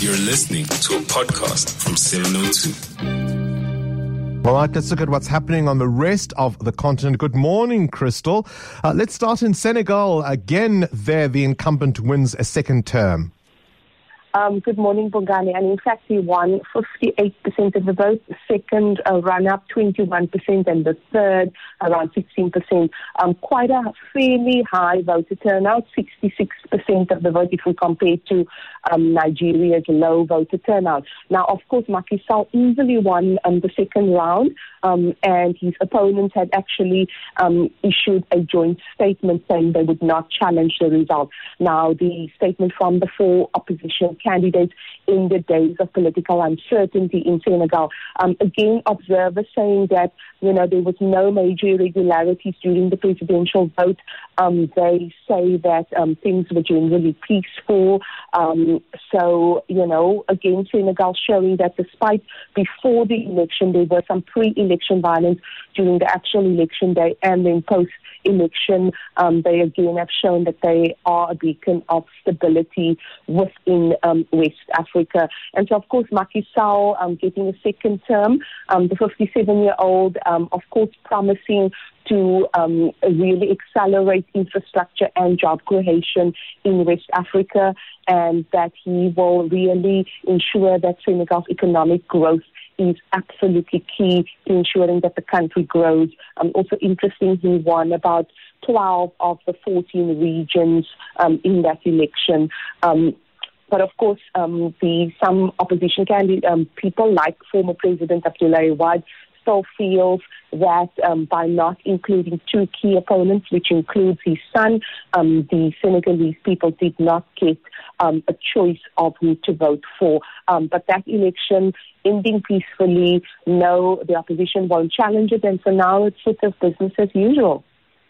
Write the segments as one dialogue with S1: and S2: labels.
S1: You're listening to a podcast from 702.
S2: All right, let's look at what's happening on the rest of the continent. Good morning, Crystal. Let's start in Senegal. Again, there, the incumbent wins a second term.
S3: Good morning, Bongani. And in fact, he won 58% of the vote. The second run-up, 21%, and the third, around 16%. Quite a fairly high voter turnout, 66% of the vote if we compare to Nigeria's low voter turnout. Now, of course, Macky Sall easily won the second round, and his opponents had actually issued a joint statement saying they would not challenge the result. Now, the statement from the four opposition candidates in the days of political uncertainty in Senegal. Again, observers saying that, there was no major irregularities during the presidential vote. They say that things were generally peaceful. So, again, Senegal showing that despite before the election, there was some pre-election violence during the actual election day and then post-election. They again have shown that they are a beacon of stability within West Africa. And so, of course, Macky Sall getting a second term, the 57-year-old, of course, promising to really accelerate infrastructure and job creation in West Africa, and that he will really ensure that Senegal's economic growth is absolutely key to ensuring that the country grows. Also interesting, he won about 12 of the 14 regions in that election. But of course, some opposition people like former President Abdoulaye Wade still feels that by not including two key opponents, which includes his son, the Senegalese people did not get a choice of who to vote for. But that election ending peacefully, no, the opposition won't challenge it, and so now it's sort of business as usual.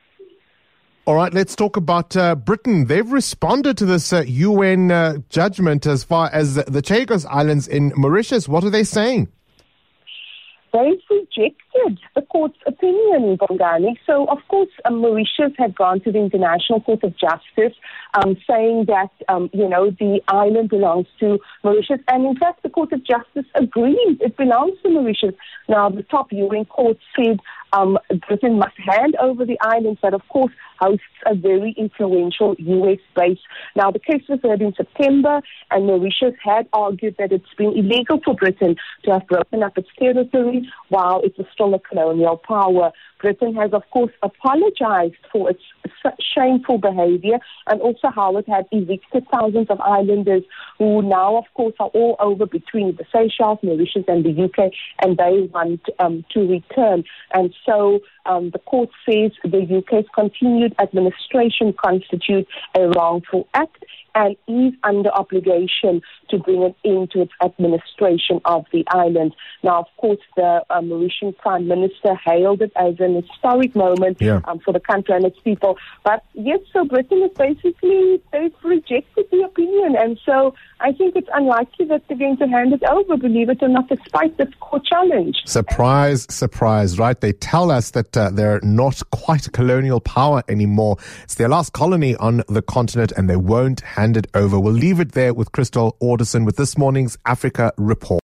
S2: All right, let's talk about Britain. They've responded to this UN judgment as far as the Chagos Islands in Mauritius. What are they saying?
S3: They've rejected the court's opinion, Bongani. So, of course, Mauritius had gone to the International Court of Justice saying that, the island belongs to Mauritius. And, in fact, the Court of Justice agreed it belongs to Mauritius. Now, the top UN court said Britain must hand over the islands that, of course, hosts a very influential US base. Now, the case was heard in September, and Mauritius had argued that it's been illegal for Britain to have broken up its territory while it was still a colonial power. Britain has, of course, apologized for its shameful behavior and also how it had evicted thousands of islanders who now, of course, are all over between the Seychelles, Mauritius and the UK, and they want to return. And so the court says the UK's continued administration constitutes a wrongful act and is under obligation to bring an end to its administration of the island. Now, of course, the Mauritian Prime Minister hailed it as an historic moment for the country and its people. But yes, so Britain is basically, they've rejected the opinion. And so I think it's unlikely that they're going to hand it over, believe it or not, despite this court challenge.
S2: Surprise, surprise, right? They tell us that they're not quite a colonial power anymore. It's their last colony on the continent and they won't hand it over. We'll leave it there with Crystal Alderson with this morning's Africa Report.